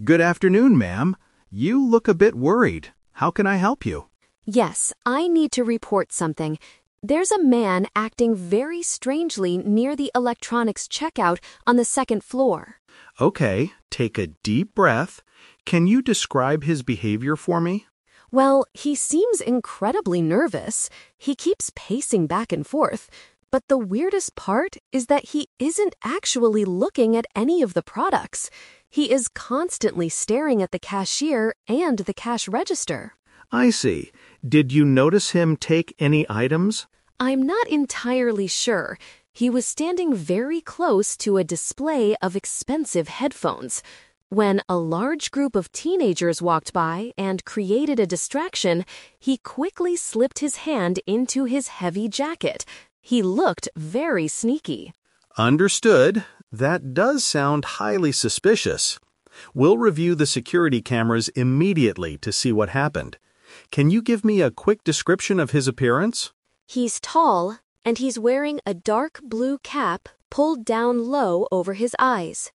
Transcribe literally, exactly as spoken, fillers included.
Good afternoon, ma'am. You look a bit worried. How can I help you? Yes, I need to report something. There's a man acting very strangely near the electronics checkout on the second floor. Okay, take a deep breath. Can you describe his behavior for me? Well, he seems incredibly nervous. He keeps pacing back and forth. But the weirdest part is that he isn't actually looking at any of the products. He is constantly staring at the cashier and the cash register. I see. Did you notice him take any items? I'm not entirely sure. He was standing very close to a display of expensive headphones. When a large group of teenagers walked by and created a distraction, he quickly slipped his hand into his heavy jacket. He looked very sneaky. Understood. That does sound highly suspicious. We'll review the security cameras immediately to see what happened. Can you give me a quick description of his appearance? He's tall, and he's wearing a dark blue cap pulled down low over his eyes.